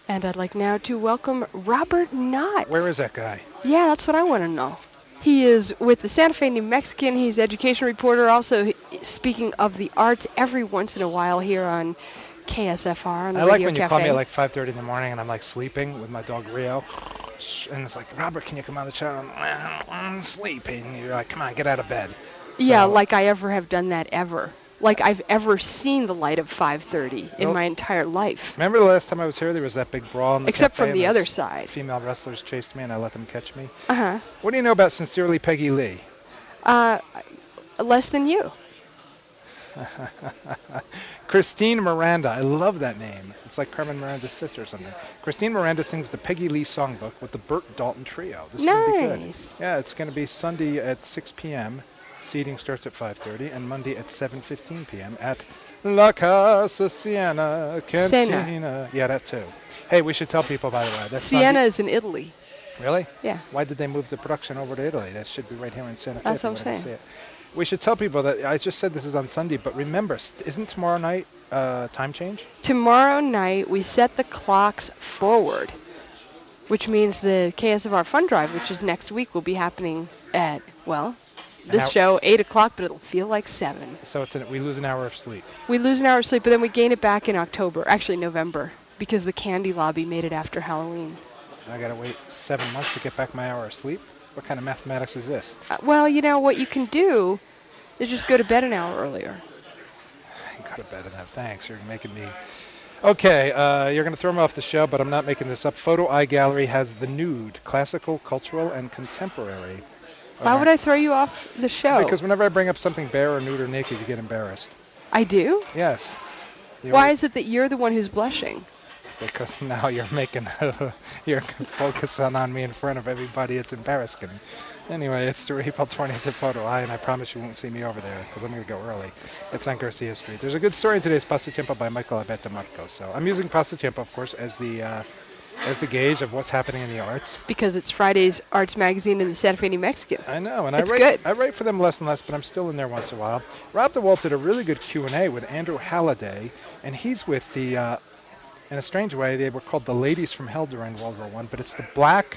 And I'd like now to welcome Robert Knott. Where is that guy? Yeah, that's what I want to know. He is with the Santa Fe New Mexican. He's education reporter. Also, speaking of the arts every once in a while here on KSFR on the I like Radio when you Cafe. call me at like 5:30 in the morning and I'm like sleeping with my dog Rio. And it's like, Robert, can you come on the show? I'm sleeping. You're like, come on, get out of bed. Yeah, So, like I ever have done that ever. Like I've ever seen the light of 5:30 in Nope. my entire life. Remember the last time I was here, there was that big brawl in the Except cafe from the and other those side. Female wrestlers chased me and I let them catch me. Uh-huh. What do you know about Sincerely Peggy Lee? Less than you. Christine Miranda. I love that name. It's like Carmen Miranda's sister or something. Christine Miranda sings the Peggy Lee songbook with the Burt Dalton Trio. This is gonna be good. Nice. Yeah, it's going to be Sunday at 6 p.m. Seating starts at 5:30, and Monday at 7:15 p.m. at La Casa Siena Cantina. Siena. Yeah, that too. Hey, we should tell people, by the way. That's Siena Sunday. is in Italy. Really? Yeah. Why did they move the production over to Italy? That should be right here in Santa Fe. That's if you what I'm wanted to saying. see it. We should tell people that I just said this is on Sunday, but remember, isn't tomorrow night time change? Tomorrow night, we set the clocks forward, which means the KSFR Fun Drive, which is next week, will be happening at, well, this Now- show, 8 o'clock, but it'll feel like 7. So we lose an hour of sleep. We lose an hour of sleep, but then we gain it back in October, actually November, because the Candy Lobby made it after Halloween. I got to wait 7 months to get back my hour of sleep? What kind of mathematics is this? Well, you know, what you can do is just go to bed an hour earlier. I got to bed enough. Thanks. You're making me... Okay, you're going to throw me off the show, but I'm not making this up. Photo Eye Gallery has the nude, classical, cultural, and contemporary. Why would I throw you off the show? Because whenever I bring up something bare or nude or naked, you get embarrassed. I do? Yes. Why is it that you're the one who's blushing? Because now you're making... you're focusing on me in front of everybody. It's embarrassing. Anyway, it's the April 20th at Photo Eye, and I promise you won't see me over there because I'm going to go early. It's on Garcia Street. There's a good story in today's Pasatiempo by Michael Abete Marcos. So I'm using Pasatiempo, of course, as the gauge of what's happening in the arts. Because it's Friday's arts magazine in the Santa Fe New Mexican. I know, and It's I good. write for them less and less, but I'm still in there once in a while. Rob DeWalt did a really good Q&A with Andrew Halliday, and he's with the, in a strange way, they were called the Ladies from Hell during World War I, but it's the Black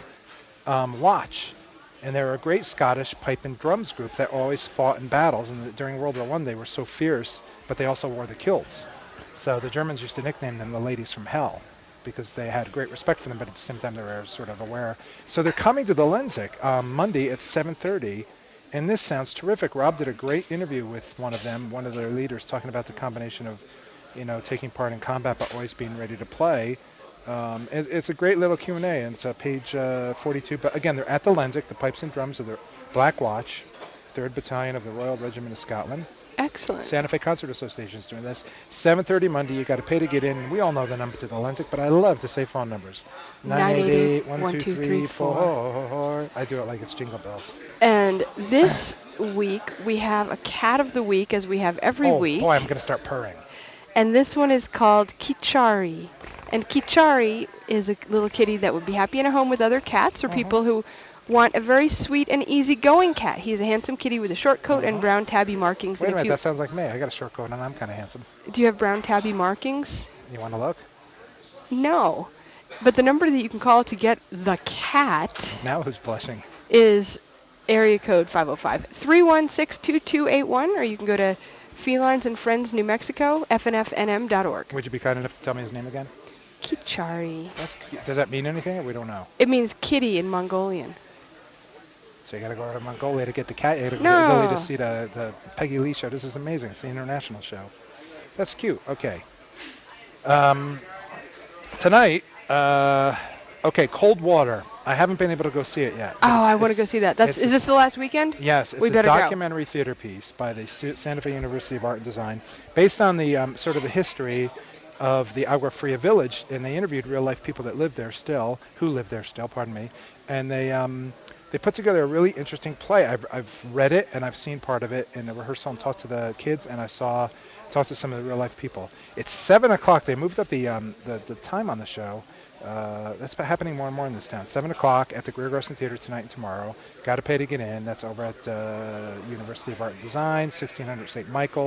Watch. And they're a great Scottish pipe and drums group that always fought in battles. And during World War I, they were so fierce, but they also wore the kilts. So the Germans used to nickname them the Ladies from Hell because they had great respect for them, but at the same time they were sort of aware. So they're coming to the Lenzik Monday at 7:30, and this sounds terrific. Rob did a great interview with one of them, one of their leaders, talking about the combination of, taking part in combat but always being ready to play. It's a great little Q&A, and it's page 42. But again, they're at the Lenzik, the Pipes and Drums of the Black Watch, 3rd Battalion of the Royal Regiment of Scotland. Excellent. Santa Fe Concert Association is doing this. 7:30 Monday. You got to pay to get in. We all know the number to the Lenzik, but I love to say phone numbers. 988 123 4. I do it like it's Jingle Bells. And this week we have a cat of the week, as we have every week. Oh boy, I'm going to start purring. And this one is called Kichari. And Kichari is a little kitty that would be happy in a home with other cats or people who want a very sweet and easygoing cat. He's a handsome kitty with a short coat and brown tabby markings. Wait a And minute, that sounds like me. I got a short coat and I'm kind of handsome. do you have brown tabby markings? You want to look? No. But the number that you can call to get the cat Now who's blushing? is area code 505-316-2281, or you can go to Felines and Friends New Mexico, fnfnm.org. Would you be kind enough to tell me his name again? Kichari. Does that mean anything? Or we don't know. It means kitty in Mongolian. So you got to go to Mongolia to get the cat. You got to go No. to Italy to see the Peggy Lee show. This is amazing. It's the international show. That's cute. Okay. Tonight, Cold Water. I haven't been able to go see it yet. Oh, I want to go see that. Is this the last weekend? Yes, it's We a better go. documentary theater piece by the Santa Fe University of Art and Design, based on the sort of the history of the Agua Fria village, and they interviewed real-life people that live there still, and they put together a really interesting play. I've read it, and I've seen part of it in the rehearsal and talked to the kids, and talked to some of the real-life people. It's 7 o'clock. They moved up the time on the show. That's happening more and more in this town. 7 o'clock at the Greer Garson Theater tonight and tomorrow. Got to pay to get in. That's over at University of Art and Design, 1600 St. Michael's.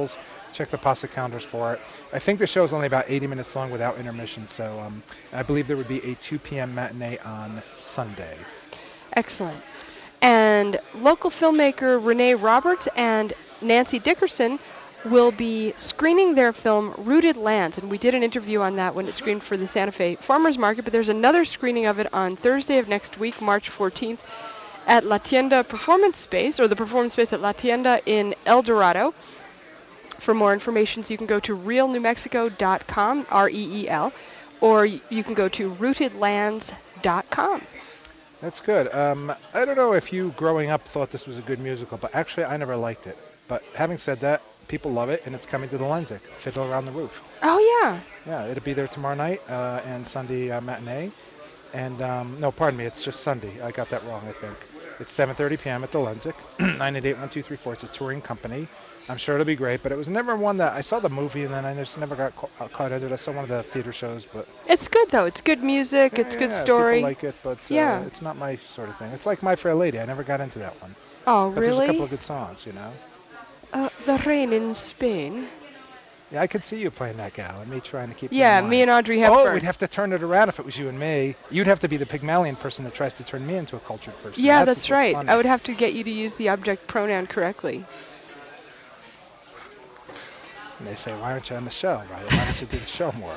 check the Pasta calendars for it. I think the show is only about 80 minutes long without intermission, so I believe there would be a 2 p.m. matinee on Sunday. Excellent. And local filmmaker Renee Roberts and Nancy Dickerson will be screening their film Rooted Lands, and we did an interview on that when it screened for the Santa Fe Farmers Market, but there's another screening of it on Thursday of next week, March 14th, at La Tienda Performance Space, or the Performance Space at La Tienda in El Dorado. For more information, you can go to realnewmexico.com, REEL, or you can go to rootedlands.com. That's good. I don't know if you, growing up, thought this was a good musical, but actually I never liked it. But having said that, people love it, and it's coming to the Lensic, Fiddler on the Roof. Oh, yeah. Yeah, it'll be there tomorrow night and Sunday matinee. And, no, pardon me, it's just Sunday. I got that wrong, I think. It's 7:30 p.m. at the Lensic, 988-1234. It's a touring company. I'm sure it'll be great, but it was never one that I saw the movie and then I just never got caught into it. I saw one of the theater shows, but it's good though. It's good music. It's good story. People like it, but it's not my sort of thing. It's like My Fair Lady. I never got into that one. Oh, but really? There's a couple of good songs, you know. The Rain in Spain. Yeah, I could see you playing that gal and me trying to keep. Yeah, me and Audrey Hepburn. Oh, we'd have to turn it around if it was you and me. You'd have to be the Pygmalion person that tries to turn me into a cultured person. Yeah, that's right. Funny. I would have to get you to use the object pronoun correctly. And they say, why aren't you on the show? Right? Why don't you do the show more?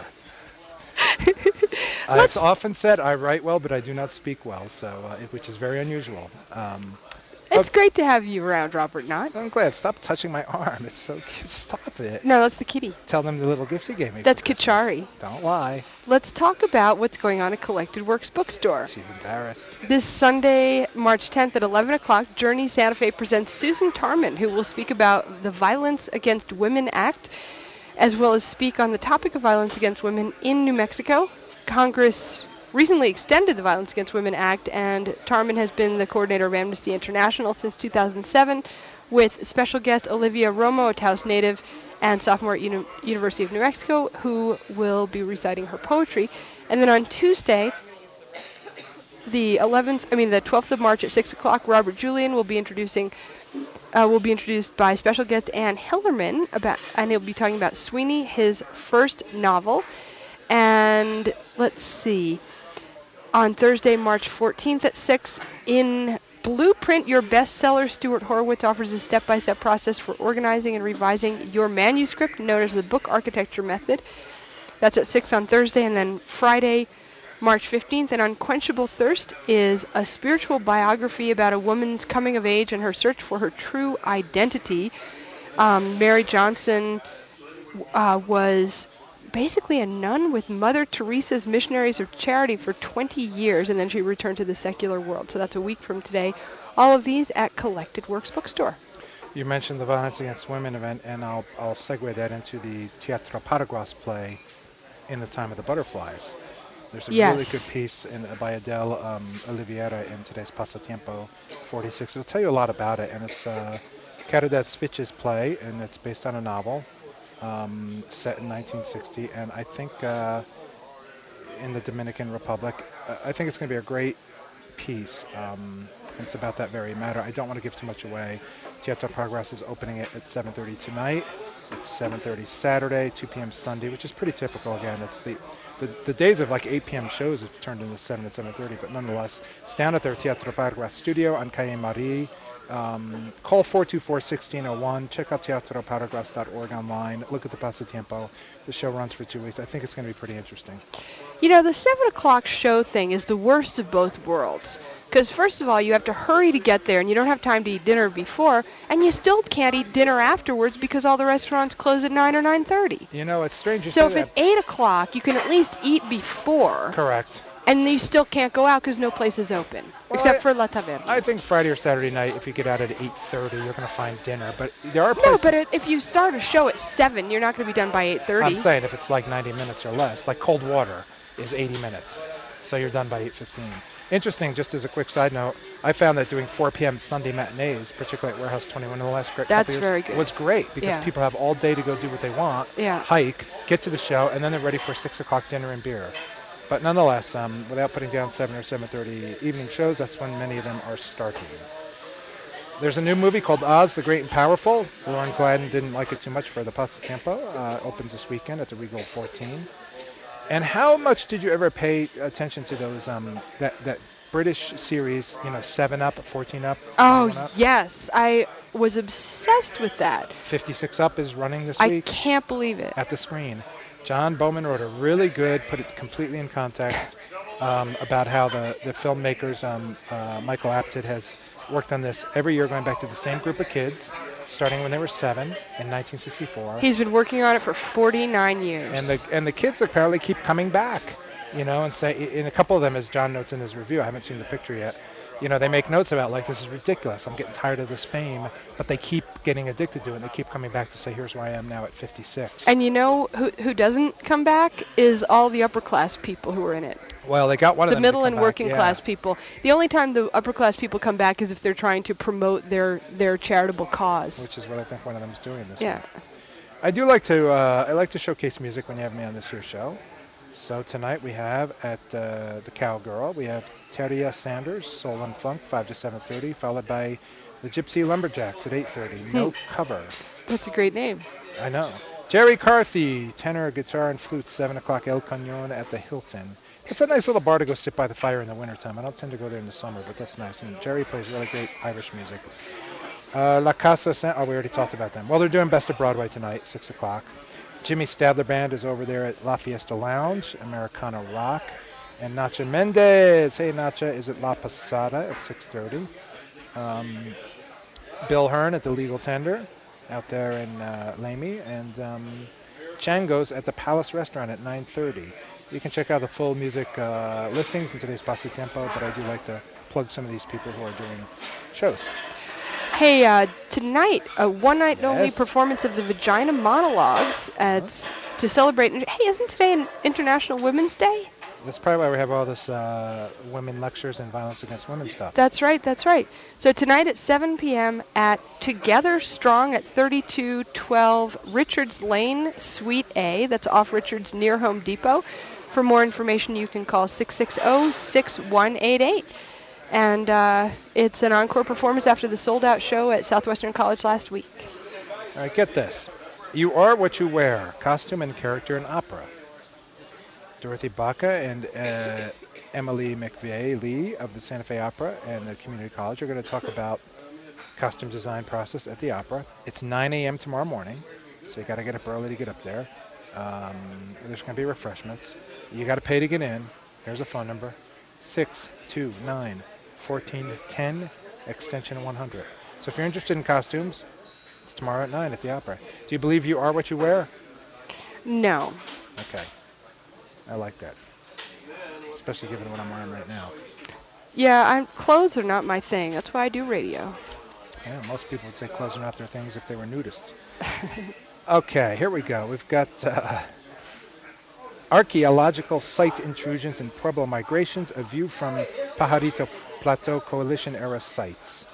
I've often said I write well, but I do not speak well, so which is very unusual. It's great to have you around, Robert Knott. I'm glad. Stop touching my arm. It's so cute. Stop it. No, that's the kitty. Tell them the little gift you gave me. That's Kichari. Don't lie. Let's talk about what's going on at Collected Works Bookstore. She's embarrassed. This Sunday, March 10th at 11 o'clock, Journey Santa Fe presents Susan Tarman, who will speak about the Violence Against Women Act, as well as speak on the topic of violence against women in New Mexico. Congress recently extended the Violence Against Women Act, and Tarman has been the coordinator of Amnesty International since 2007, with special guest Olivia Romo, a Taos native and sophomore at University of New Mexico, who will be reciting her poetry. And then on Tuesday, the 12th of March at 6 o'clock, Robert Julian will be introduced by special guest Ann Hillerman, and he'll be talking about Sweeney, his first novel. And let's see, on Thursday, March 14th at 6, in Blueprint, your bestseller, Stuart Horowitz offers a step-by-step process for organizing and revising your manuscript, known as the book architecture method. That's at 6 on Thursday, and then Friday, March 15th, and Unquenchable Thirst is a spiritual biography about a woman's coming of age and her search for her true identity. Mary Johnson was basically a nun with Mother Teresa's Missionaries of Charity for 20 years, and then she returned to the secular world. So that's a week from today. All of these at Collected Works Bookstore. You mentioned the Violence Against Women event, and I'll segue that into the Teatro Paraguas play, In the Time of the Butterflies. There's a really good piece by Adele Oliveira in today's Pasatiempo 46. It'll tell you a lot about it, and it's Caridad Svitch's play, and it's based on a novel set in 1960, and I think in the Dominican Republic. I think it's going to be a great piece. It's about that very matter. I don't want to give too much away. Teatro Paraguas is opening it at 7:30 tonight. It's 7:30 Saturday, 2 p.m. Sunday, which is pretty typical. Again, it's the days of like 8 p.m. shows have turned into 7 and 7:30, but nonetheless, it's down at their Teatro Paraguas studio on Calle Marie. Call 424-1601. Check out teatroparaguas.org online. Look at the Pasatiempo. The show runs for 2 weeks. I think it's going to be pretty interesting. You know, the 7 o'clock show thing is the worst of both worlds. Because first of all, you have to hurry to get there, and you don't have time to eat dinner before, and you still can't eat dinner afterwards because all the restaurants close at 9 or 9:30. You know, it's strange you so say if at 8 o'clock, you can at least eat before. Correct. And you still can't go out because no place is open, except for La Taverna. I think Friday or Saturday night, if you get out at 8:30, you're going to find dinner. But there are places. No, but if you start a show at 7, you're not going to be done by 8:30. I'm saying if it's like 90 minutes or less, like Cold Water is 80 minutes, so you're done by 8:15. Interesting, just as a quick side note, I found that doing 4 p.m. Sunday matinees, particularly at Warehouse 21 in the last couple That's years, very good. was great because people have all day to go do what they want, hike, get to the show, and then they're ready for 6 o'clock dinner and beer. But nonetheless, without putting down 7 or 7:30 evening shows, that's when many of them are starting. There's a new movie called Oz the Great and Powerful. Lauren Gladden didn't like it too much for the Pasatiempo. Opens this weekend at the Regal 14. And how much did you ever pay attention to those that British series, 7 Up, 14 Up? Oh, 21 Up? yes. I was obsessed with that. 56 Up is running this I week can't believe it. at the screen. John Bowman wrote a really good, put it completely in context, about how the filmmakers, Michael Apted has worked on this every year going back to the same group of kids, starting when they were 7 in 1964. He's been working on it for 49 years. And the kids apparently keep coming back, and say, in a couple of them, as John notes in his review, I haven't seen the picture yet, they make notes about, like, this is ridiculous. I'm getting tired of this fame. But they keep getting addicted to it, and they keep coming back to say, here's where I am now at 56. And who doesn't come back is all the upper class people who are in it. Well, they got one of The them. middle to and come working back, class people. The only time the upper class people come back is if they're trying to promote their charitable cause. which is what I think one of them is doing this Yeah. week. I do like to I like to showcase music when you have me on this here show. So tonight we have at the Cowgirl, we have Teria Sanders, Soul and Funk, 5 to 7:30, followed by the Gypsy Lumberjacks at 8:30. No cover. That's a great name. I know. Jerry Carthy, tenor, guitar, and flute, 7 o'clock, El Cañon at the Hilton. It's a nice little bar to go sit by the fire in the wintertime. I don't tend to go there in the summer, but that's nice. And Jerry plays really great Irish music. La Casa we already talked about them. Well, they're doing Best of Broadway tonight, 6 o'clock. Jimmy Stadler Band is over there at La Fiesta Lounge, Americana Rock. And Nacha Mendez, hey Nacha, is at La Posada at 6:30. Bill Hearn at the Legal Tender out there in Lamy. And Chango's at the Palace Restaurant at 9:30. You can check out the full music listings in today's Pasatiempo, but I do like to plug some of these people who are doing shows. Hey, tonight, a one-night only Yes. performance of the Vagina Monologues to celebrate. Hey, isn't today an International Women's Day? That's probably why we have all this women lectures and violence against women stuff. That's right, that's right. So tonight at 7 p.m. at Together Strong at 3212 Richards Lane, Suite A. That's off Richards near Home Depot. For more information, you can call 660-6188. And it's an encore performance after the sold-out show at Southwestern College last week. All right, get this. You are what you wear, costume and character in opera. Dorothy Baca and Emily McVeigh-Lee of the Santa Fe Opera and the Community College are going to talk about costume design process at the opera. It's 9 a.m. tomorrow morning, so you got to get up early to get up there. There's going to be refreshments. You got to pay to get in. Here's a phone number, 629-1410, extension 100. So if you're interested in costumes, it's tomorrow at 9 at the opera. Do you believe you are what you wear? No. Okay. I like that, especially given what I'm wearing right now. Yeah, clothes are not my thing. That's why I do radio. Yeah, most people would say clothes are not their things if they were nudists. Okay, here we go. We've got archaeological site intrusions and Pueblo migrations, a view from Pajarito Plateau Coalition-era sites.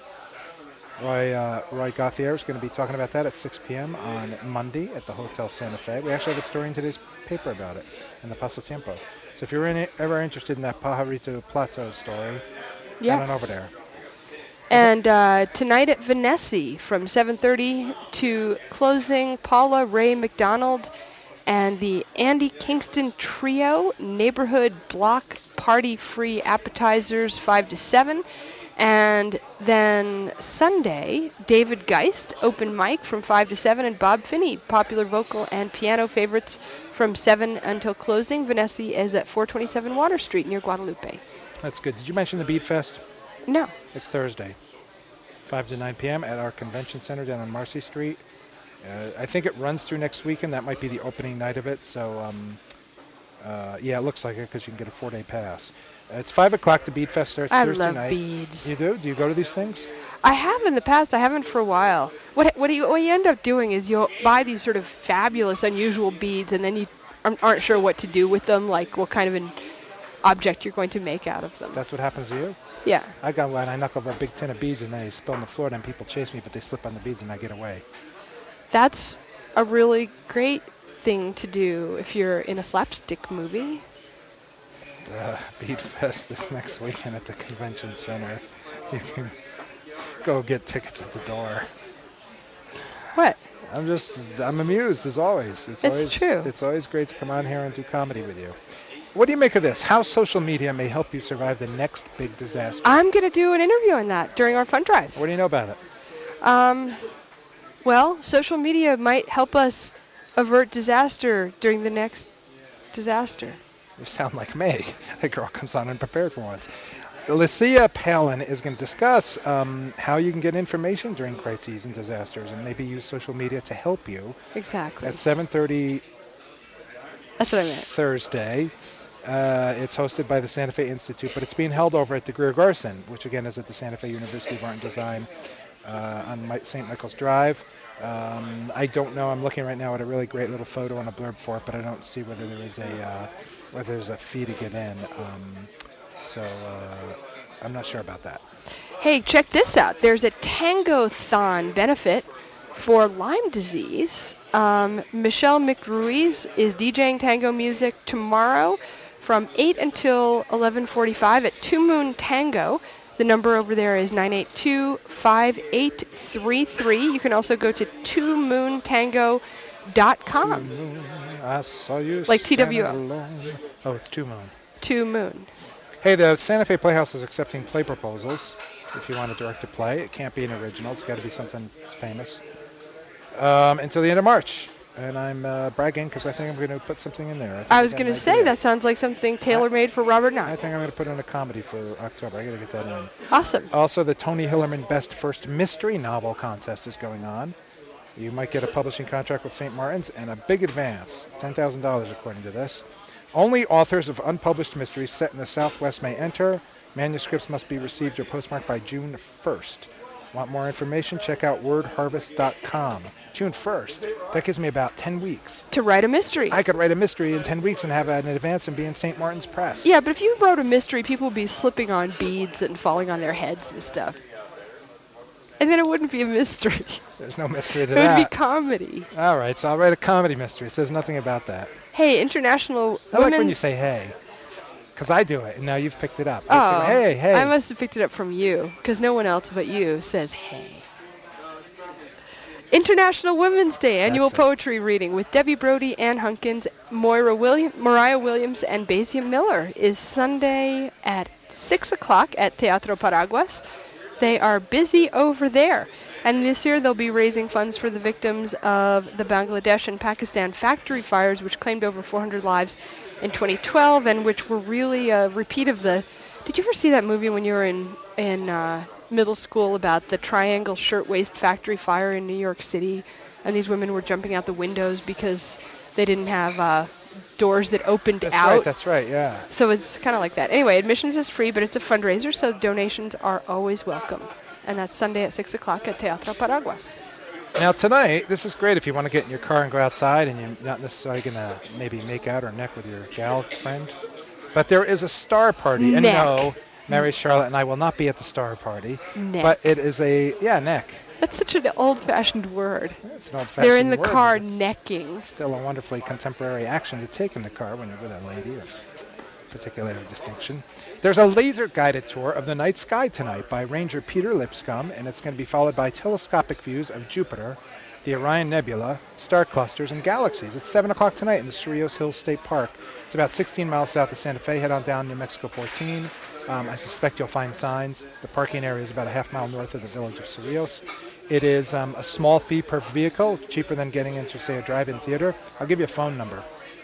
Roy Gauthier is going to be talking about that at 6 p.m. on Monday at the Hotel Santa Fe. We actually have a story in today's paper about it in the Pasatiempo. So if you're ever interested in that Pajarito Plateau story, head on over there. And tonight at Venessi from 7:30 to closing, Paula Ray McDonald and the Andy Kingston Trio neighborhood block party free appetizers 5 to 7. And then Sunday, David Geist, open mic from 5 to 7, and Bob Finney, popular vocal and piano favorites from 7 until closing. Venessi is at 427 Water Street near Guadalupe. That's good. Did you mention the Bead Fest? No. It's Thursday, 5 to 9 p.m. at our convention center down on Marcy Street. I think it runs through next weekend. That might be the opening night of it. So, yeah, it looks like it because you can get a 4-day pass. It's 5 o'clock. The Bead Fest starts Thursday night. I love beads. You do? Do you go to these things? I have in the past. I haven't for a while. What you end up doing is you'll buy these sort of fabulous, unusual beads, and then you aren't sure what to do with them, like what kind of an object you're going to make out of them. That's what happens to you? Yeah. I got one. I knock over a big tin of beads, and they spill on the floor, and people chase me, but they slip on the beads, and I get away. That's a really great thing to do if you're in a slapstick movie. The Bead Fest is next weekend at the convention center. go get tickets at the door. What? I'm amused as always. It's always true. It's always great to come on here and do comedy with you. What do you make of this? How social media may help you survive the next big disaster? I'm going to do an interview on that during our fund drive. What do you know about it? Well, social media might help us avert disaster during the next disaster. You sound like me. The girl comes on unprepared for once. Lucia Palin is going to discuss how you can get information during crises and disasters and maybe use social media to help you. Exactly. At 7:30 That's what I meant. Thursday. It's hosted by the Santa Fe Institute, but it's being held over at the Greer Garson, which again is at the Santa Fe University of Art and Design on St. Michael's Drive. I don't know. I'm looking right now at a really great little photo and a blurb for it, but I don't see whether there's a fee to get in. So I'm not sure about that. Hey, check this out. There's a Tango-thon benefit for Lyme disease. Michelle McRuiz is DJing tango music tomorrow from 8 until 11:45 at Two Moon Tango. The number over there is 982-5833. You can also go to twomoontango.com. I saw you like standing TWO. alone. Oh, it's Two Moon. Two Moon. Hey, the Santa Fe Playhouse is accepting play proposals. If you want to direct a play, it can't be an original. It's got to be something famous. Until the end of March. And I'm bragging because I think I'm going to put something in there. I was going to say, that sounds like something tailor-made for Robert I Knott. think I'm going to put in a comedy for October. I got to get that in. Awesome. Also, the Tony Hillerman Best First Mystery Novel Contest is going on. You might get a publishing contract with St. Martin's and a big advance, $10,000 according to this. Only authors of unpublished mysteries set in the Southwest may enter. Manuscripts must be received or postmarked by June 1st. Want more information? Check out wordharvest.com. June 1st. That gives me about 10 weeks. To write a mystery. I could write a mystery in 10 weeks and have it in advance and be in St. Martin's Press. Yeah, but if you wrote a mystery, people would be slipping on beads and falling on their heads and stuff. And then it wouldn't be a mystery. There's no mystery to It that. would be comedy. All right, so I'll write a comedy mystery. It says nothing about that. Hey, International I like Women's... when you say hey, because I do it, and now you've picked it up. Oh, I say, hey. I must have picked it up from you, because no one else but you says hey. International Women's Day annual That's it. poetry reading with Debbie Brody, Ann Hunkins, Mariah Williams, and Basia Miller is Sunday at 6 o'clock at Teatro Paraguas. They are busy over there. And this year they'll be raising funds for the victims of the Bangladesh and Pakistan factory fires, which claimed over 400 lives in 2012, and which were really a repeat of the... Did you ever see that movie when you were in middle school about the Triangle Shirtwaist Factory fire in New York City, and these women were jumping out the windows because they didn't have doors that opened out? That's right, yeah. So it's kind of like that. Anyway, admissions is free, but it's a fundraiser, so donations are always welcome. And that's Sunday at 6 o'clock at Teatro Paraguas. Now tonight, this is great if you want to get in your car and go outside and you're not necessarily going to maybe make out or neck with your gal friend. But there is a star party. And Neck. no, Mary Charlotte and I will not be at the star party. Neck. But it is neck. That's such an old-fashioned word. It's an old-fashioned They're in the word, car but it's necking. still a wonderfully contemporary action to take in the car when you're with a lady of particular distinction. There's a laser-guided tour of the night sky tonight by Ranger Peter Lipscomb, and it's going to be followed by telescopic views of Jupiter, the Orion Nebula, star clusters, and galaxies. It's 7 o'clock tonight in the Cerrillos Hills State Park. It's about 16 miles south of Santa Fe. Head on down New Mexico 14. I suspect you'll find signs. The parking area is about a half mile north of the village of Cerrillos. It is a small fee per vehicle, cheaper than getting into, say, a drive-in theater. I'll give you a phone number,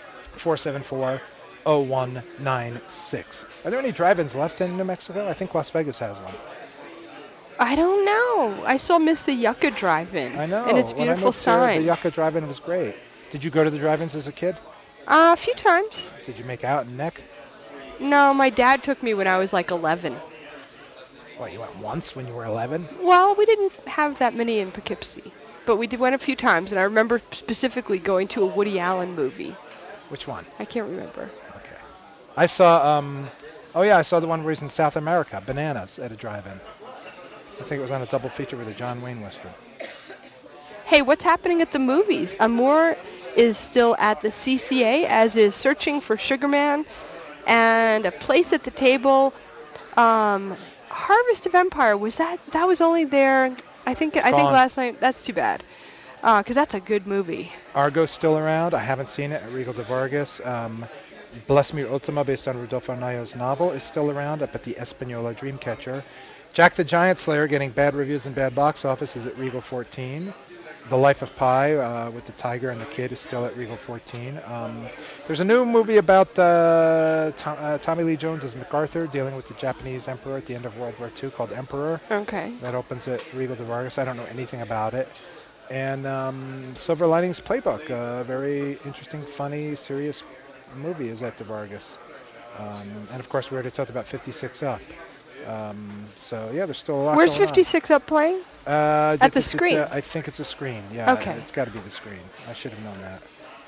474-0196. Are there any drive-ins left in New Mexico? I think Las Vegas has one. I don't know. I still miss the Yucca Drive-In. I know. And its When I beautiful moved here, sign. the Yucca Drive-In was great. Did you go to the drive-ins as a kid? A few times. Did you make out and neck? No, my dad took me when I was like 11. What, you went once when you were 11? Well, we didn't have that many in Poughkeepsie. But we went a few times, and I remember specifically going to a Woody Allen movie. Which one? I can't remember. Okay. I saw, I saw the one where he's in South America, Bananas, at a drive-in. I think it was on a double feature with a John Wayne Western. Hey, what's happening at the movies? Amour is still at the CCA, as is Searching for Sugar Man, and A Place at the Table Harvest of Empire, that was only there, I think gone. last night. That's too bad. Because that's a good movie. Argo's still around. I haven't seen it at Regal de Vargas. Bless Me Ultima, based on Rodolfo Nayo's novel, is still around up at the Espanola Dreamcatcher. Jack the Giant Slayer, getting bad reviews and bad box office, is at Regal 14. The Life of Pi, with the tiger and the kid, is still at Regal 14. There's a new movie about Tommy Lee Jones as MacArthur, dealing with the Japanese emperor at the end of World War II, called Emperor. Okay. That opens at Regal de Vargas. I don't know anything about it. And Silver Linings Playbook, a very interesting, funny, serious movie, is at the Vargas. And of course, we already talked about 56 Up. So yeah, there's still a lot Where's going on. 56 Up playing? At the screen? I think it's a screen. Yeah, Okay. It's got to be the screen. I should have known that.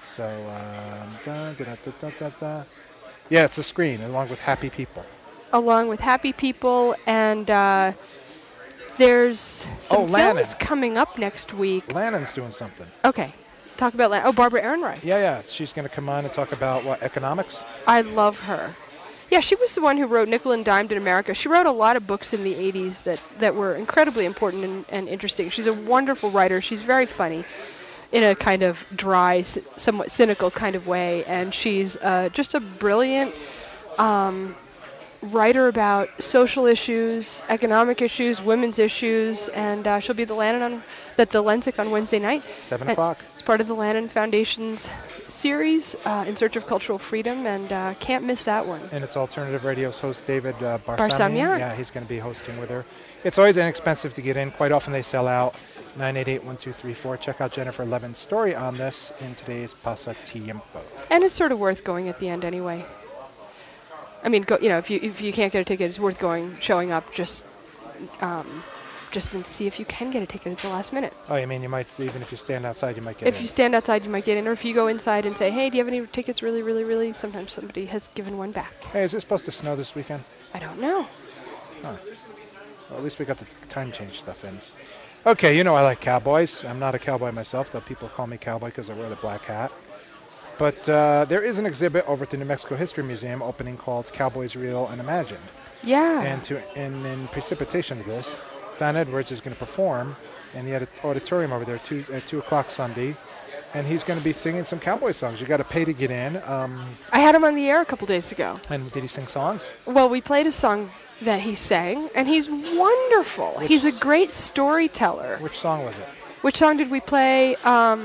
So, yeah, it's a screen along with Happy People. Along with Happy People, and there's some films coming up next week. Lannon's doing something. Okay. Talk about Lannon. Oh, Barbara Ehrenreich. Yeah. She's going to come on and talk about, economics? I love her. Yeah, she was the one who wrote Nickel and Dimed in America. She wrote a lot of books in the 80s that were incredibly important and interesting. She's a wonderful writer. She's very funny in a kind of dry, somewhat cynical kind of way. And she's just a brilliant writer about social issues, economic issues, women's issues. And she'll be at the Lensic on Wednesday night. 7 o'clock. It's part of the Lannon Foundation's series, In Search of Cultural Freedom, and can't miss that one. And it's Alternative Radio's host, David Barsamian. Barsamian. Yeah, he's going to be hosting with her. It's always inexpensive to get in. Quite often they sell out. 988-1234. Check out Jennifer Levin's story on this in today's Pasatiempo. And it's sort of worth going at the end anyway. I mean, if you can't get a ticket, it's worth showing up just to see if you can get a ticket at the last minute. Oh, you mean you might, even if you stand outside, you might get in? If you stand outside, you might get in. Or if you go inside and say, hey, do you have any tickets? Really, really, really? Sometimes somebody has given one back. Hey, is it supposed to snow this weekend? I don't know. Huh. Well, at least we got the time change stuff in. Okay, I like cowboys. I'm not a cowboy myself, though people call me cowboy because I wear the black hat. But there is an exhibit over at the New Mexico History Museum opening called Cowboys Real and Imagined. Yeah. And in precipitation of this, Don Edwards is going to perform in the auditorium over there at 2 o'clock Sunday, and he's going to be singing some cowboy songs. You got to pay to get in. I had him on the air a couple days ago. And did he sing songs? Well, we played a song that he sang, and he's wonderful. He's a great storyteller. Which song was it? Which song did we play?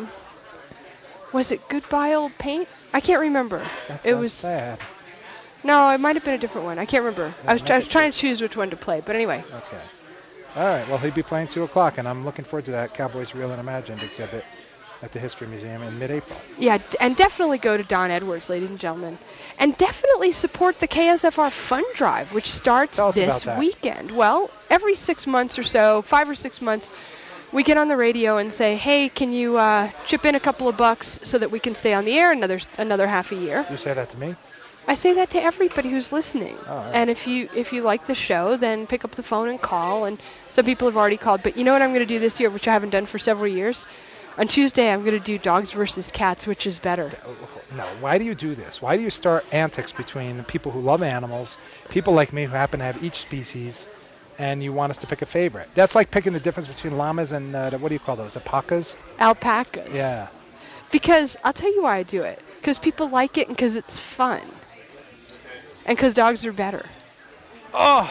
Was it Goodbye Old Paint? I can't remember. It was sad. No, it might have been a different one. I can't remember. I was trying to choose which one to play, but anyway. Okay. All right. Well, he'll be playing 2 o'clock, and I'm looking forward to that Cowboys Real and Imagined exhibit at the History Museum in mid-April. Yeah, and definitely go to Don Edwards, ladies and gentlemen. And definitely support the KSFR Fund Drive, which starts this weekend. Well, every 6 months or so, 5 or 6 months, we get on the radio and say, hey, can you chip in a couple of bucks so that we can stay on the air another half a year? You say that to me? I say that to everybody who's listening. Oh, right. And if you like the show, then pick up the phone and call. And some people have already called. But you know what I'm going to do this year, which I haven't done for several years? On Tuesday, I'm going to do Dogs versus Cats, which is better. No, why do you do this? Why do you start antics between people who love animals, people like me who happen to have each species, and you want us to pick a favorite? That's like picking the difference between llamas and, what do you call those, alpacas? Alpacas. Yeah. Because I'll tell you why I do it. Because people like it and because it's fun. And because dogs are better. Oh!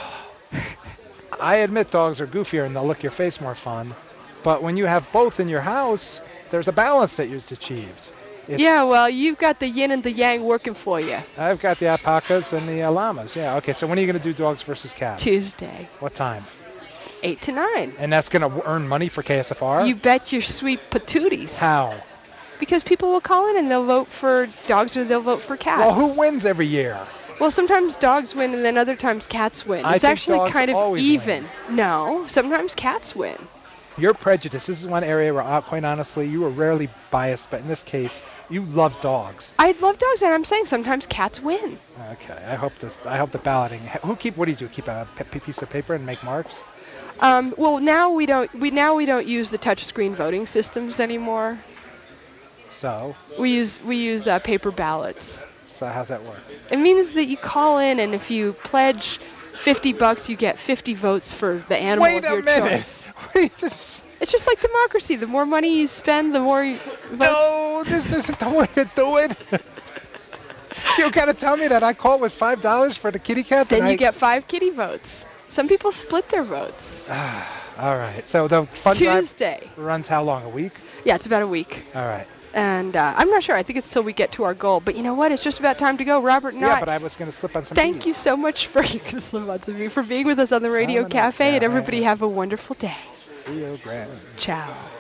I admit dogs are goofier and they'll lick your face more fun. But when you have both in your house, there's a balance that you've achieved. Yeah, well, you've got the yin and the yang working for you. I've got the alpacas and the llamas. Yeah, okay, so when are you going to do Dogs versus Cats? Tuesday. What time? 8 to 9. And that's going to earn money for KSFR? You bet your sweet patooties. How? Because people will call in and they'll vote for dogs or they'll vote for cats. Well, who wins every year? Well, sometimes dogs win and then other times cats win. It's actually kind of even. Win. No, sometimes cats win. Your prejudice. This is one area where, quite honestly, you are rarely biased, but in this case, you love dogs. I love dogs, and I'm saying sometimes cats win. Okay, I hope the balloting. What do you do? Keep a piece of paper and make marks? Well, now we don't use the touchscreen voting systems anymore. So we use paper ballots. So how's that work? It means that you call in, and if you pledge $50, you get 50 votes for the animal Wait of a your minute. choice. Wait, this, It's just like democracy. The more money you spend, the more votes. no, this isn't the way to do it. You got to tell me that I call with $5 for the kitty cat? Then you I- get 5 kitty votes. Some people split their votes. All right. So the fun drive Tuesday. runs how long? A week? Yeah, it's about a week. All right. And I'm not sure. I think it's till we get to our goal. But you know what? It's just about time to go. Robert and Yeah, I. but I was going to slip on some Thank beads. you so much for for being with us on the Radio Have a nice Cafe. And day. everybody have a wonderful day. Rio Grande. Ciao.